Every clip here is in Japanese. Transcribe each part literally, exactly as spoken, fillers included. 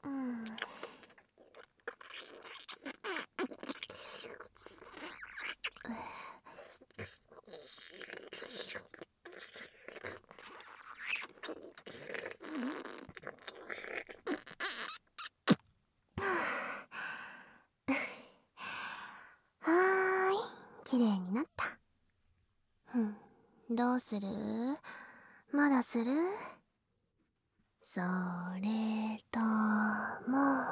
うん。はーい、綺麗になった。うん、どうする？まだする？それとも、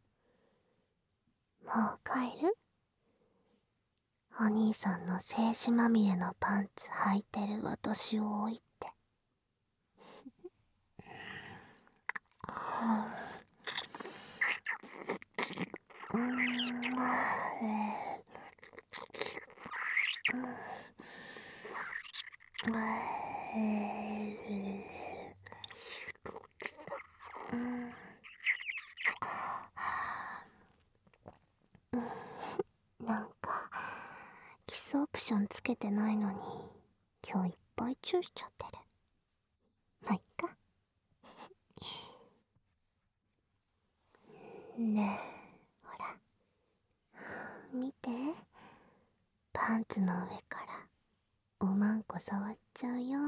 もう帰る？お兄さんの精子まみれのパンツ履いてる私を置いて。うん、うん、えー、うん、えー、うん、なんかキスオプションつけてないのに今日いっぱいチューしちゃってる。まあ、いっか。ねえ、ほら見て、パンツの上からおまんこ触っちゃうよ。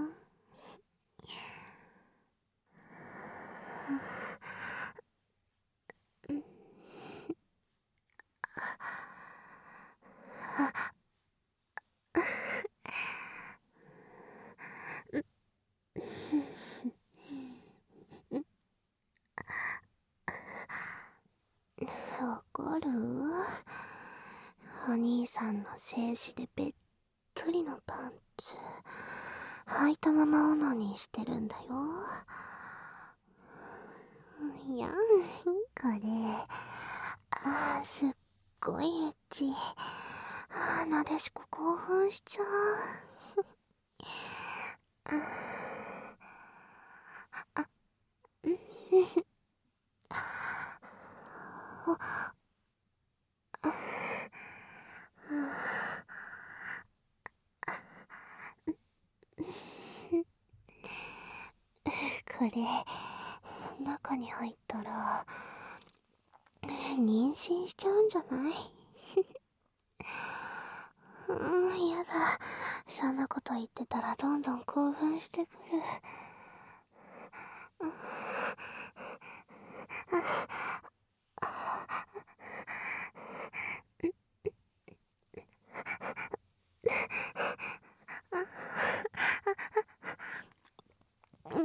わかる？お兄さんの精子でべっとりのパンツ履いたままオナニーしてるんだよ。いや、これ、あー、すっごいエッチ。あー、なでしこ興奮しちゃう。これ、中に入ったら、妊娠しちゃうんじゃない？うーん、やだ。そんなこと言ってたらどんどん興奮してくる。うん。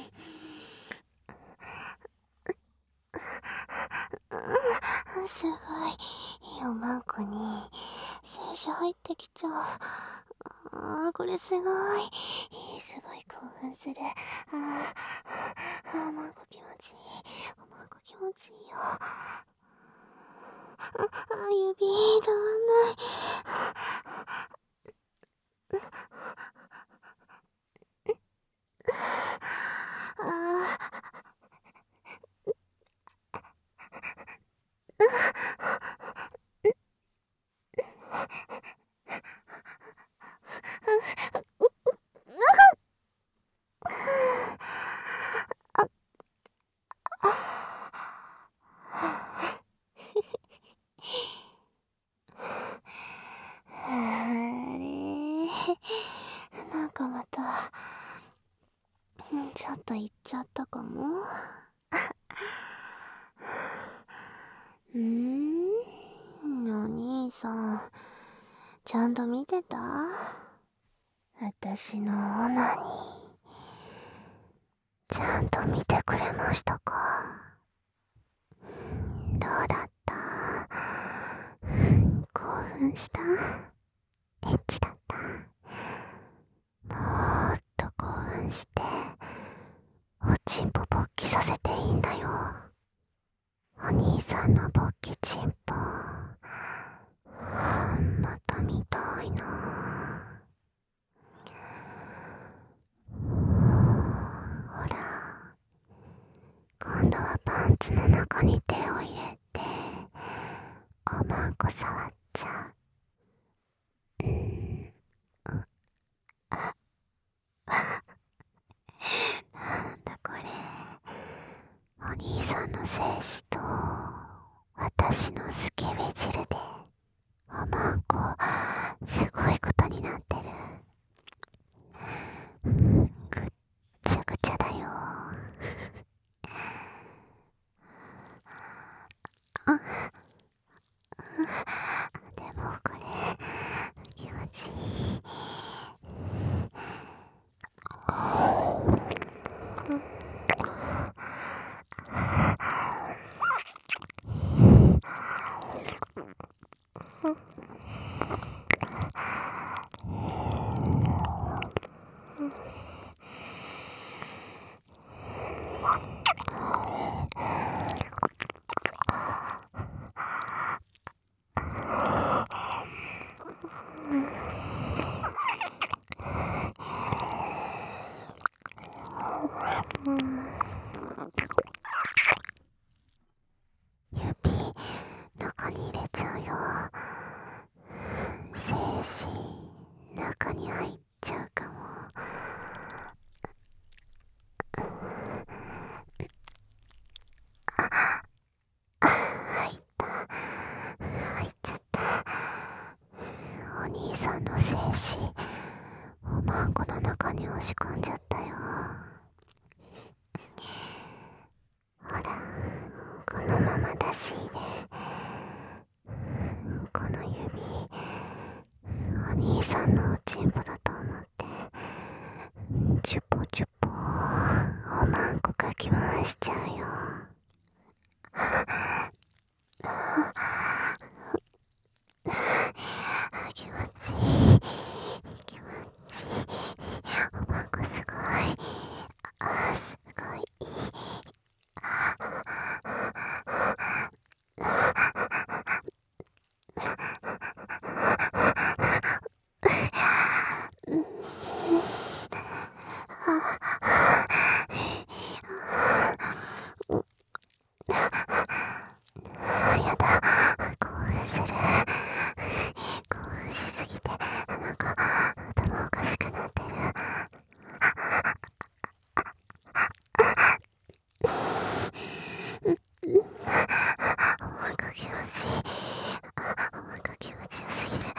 すごい。おまんこに精子入ってきちゃう。あー、これすごい。すごい興奮する。あー、あー、おまんこ気持ちいい。おまんこ気持ちいいよ。あ、あ、指止まんない。あー、あれ、なんかまたちょっと言っちゃったかも。うーん、お兄さんちゃんと見てた？私のオナニーちゃんと見てくれましたか？どうだった？興奮した？エッチだった？もっと興奮しておちんぽ勃起させていいんだよ。お兄さんの勃起ちんぽまた見たいな。ほら、今度はパンツの中に手を入れておまんこ触っちゃう。うん、なんだこれ、お兄さんの精子と私のスケベ汁でおまんこすごいことになってる。ぐっちゃぐちゃだよ。でもこれ気持ちいい。指中に入れちゃうよ。精子中に入っちゃうかも。入った入っちゃった。お兄さんの精子おまんこの中に押し込んじゃったよ。ほらこのまま出し入れ。この指お兄さんのおちんぽだと思ってチュポチュポおまんこかき回しちゃうよ。気持ちいい気持ちいい。おまんこすごい。あすごいいい。やだ興奮する。興奮しすぎてなんか頭おかしくなってる。おまんこ気持ちいい。おまんこ気持ちよすぎる。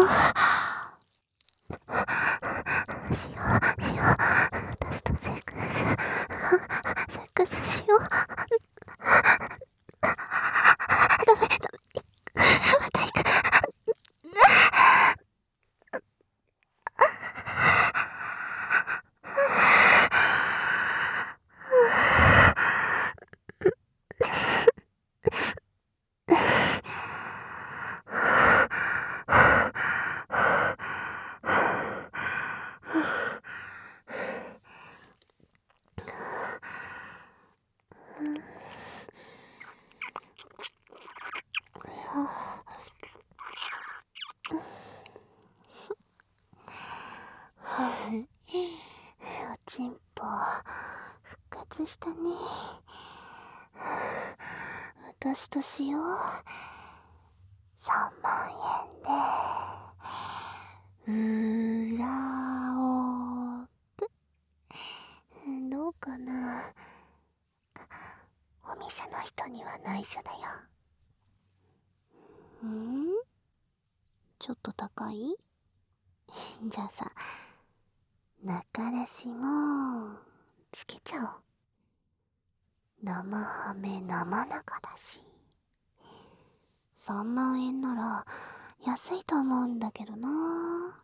しようしよう、私とセックスセックスしよう。ダメダメ、また行く。おちんぽ復活したね。私としよう。さんまんえんで裏オープ。どうかな。お店の人には内緒だよ。ん？ちょっと高い？じゃあさ、中出しもつけちゃおう。生ハメ生中だし。さんまんえんなら安いと思うんだけどな。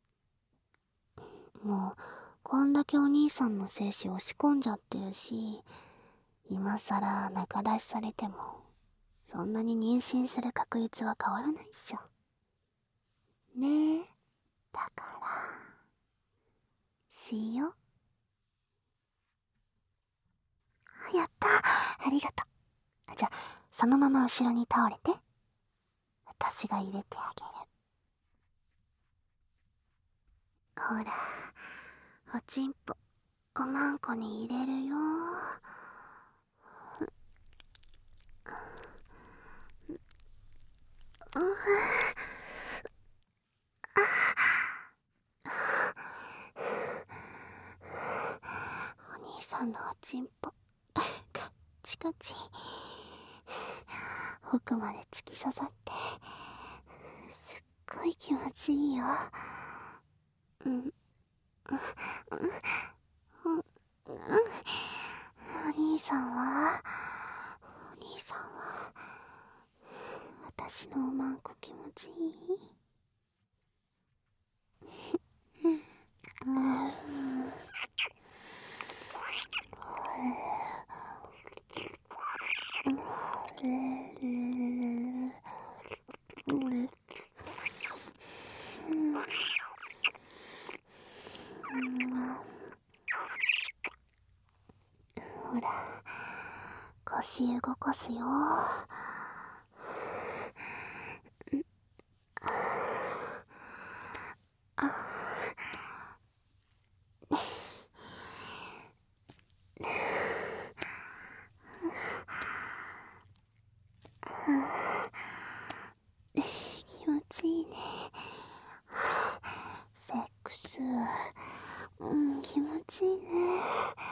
もうこんだけお兄さんの精子押し込んじゃってるし、今さら中出しされてもそんなに妊娠する確率は変わらないっしょ。ねえ、だからしよう。やった、ありがとう。じゃあそのまま後ろに倒れて、私が入れてあげる。ほら、おちんぽおまんこに入れるよ。お兄さんのおちんぽカッチカチ、奥まで突き刺さってすっごい気持ちいいよ。うんうんうんうん。お兄さんはお兄さんは私のおまんこ気持ちいい？うん。ほら、腰動かすよ。気持ちいいね。セックス、うん、気持ちいいね。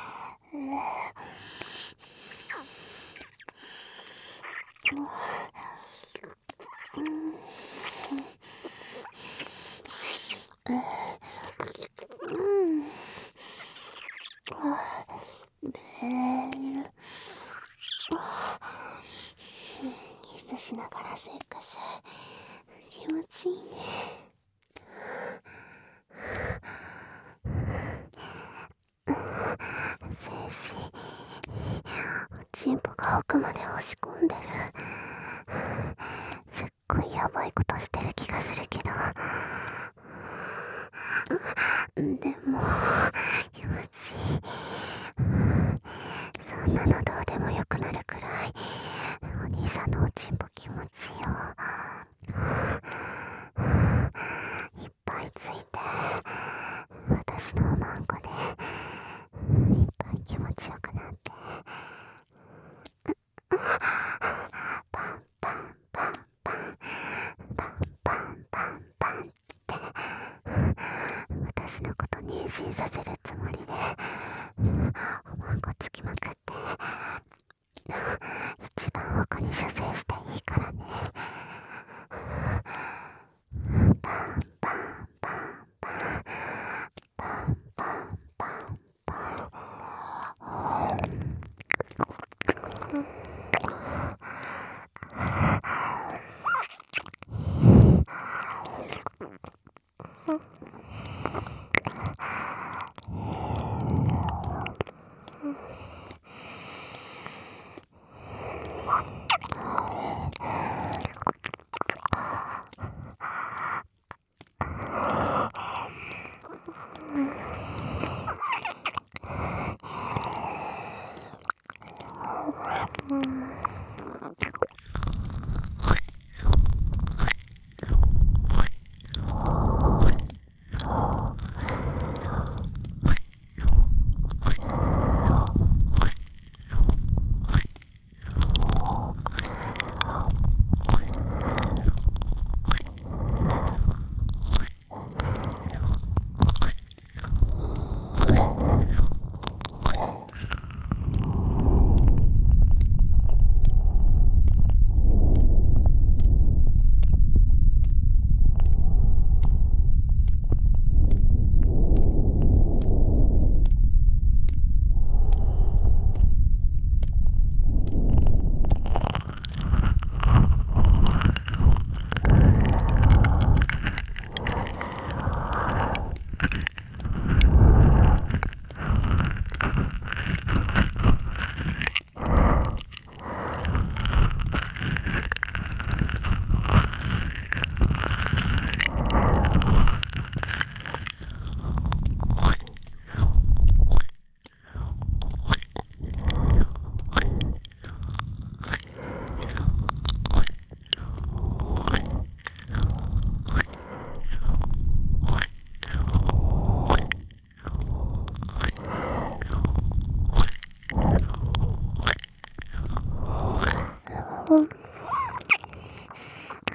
キスしながらセックス、気持ちいいね。精子、おちんぽが奥まで押し込んでる。すっごいやばいことしてる気がするけど、でも気持ちいい。そんなのどうでもよくなるくらいお兄さんのおちんぽ気持ちいいよ。いっぱいついて私のおまんこでいっぱい気持ちよくなって、パンパンパンパンパンパンパンパンって私のこと妊娠させるつもりでおまんこつきまくって、一番奥に射精していいからね。パン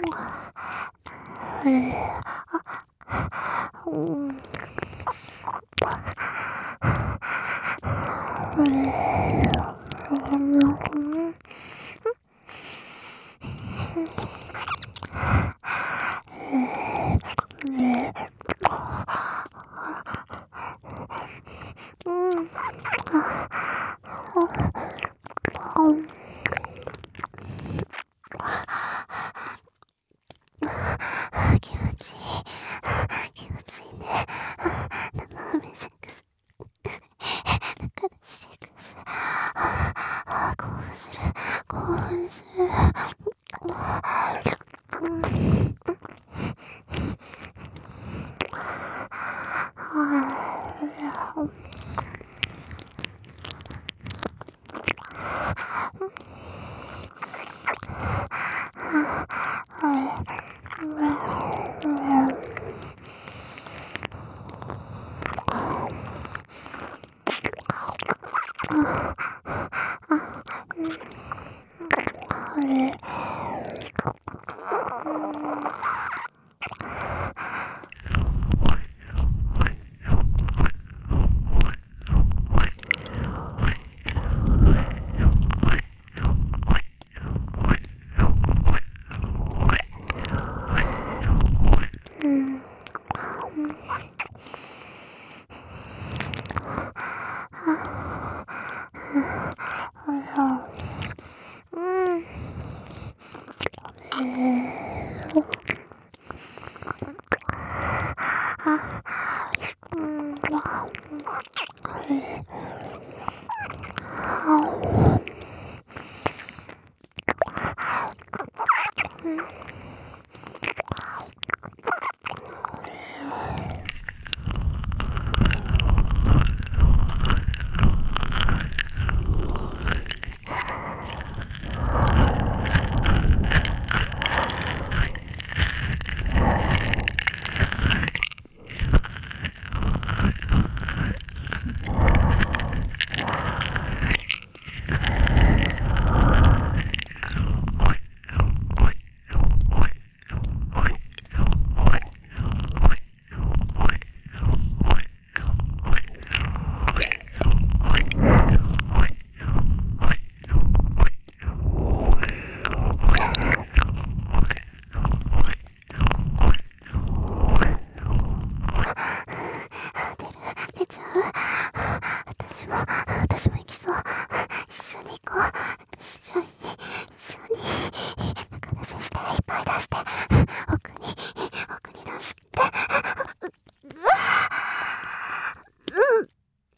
気持ちいい。気持ちいいね。生飴セックス。だからセックス。興奮する。興奮する。出ちゃう。私も、私も行きそう。一緒に行こう。一緒に、一緒に。中出しして、いっぱい出して。奥に、奥に出して。うわうん。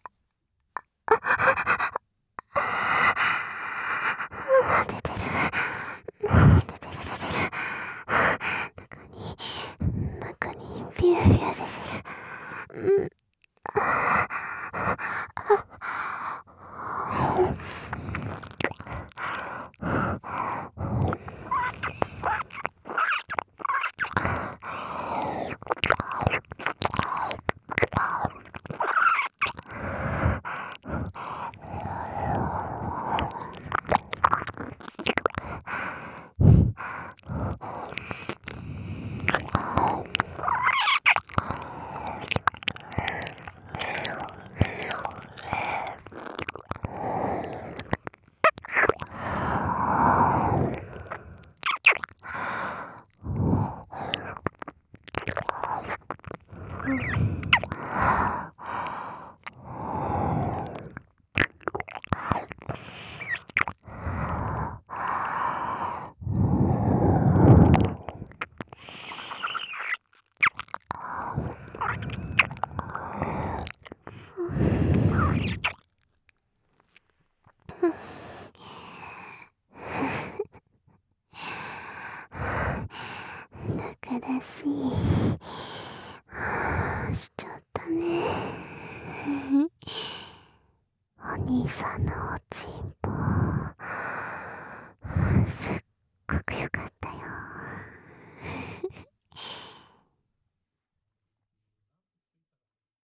出てる。出てる、出てる。中に、中に、ビュービュー出てる。うん。中だし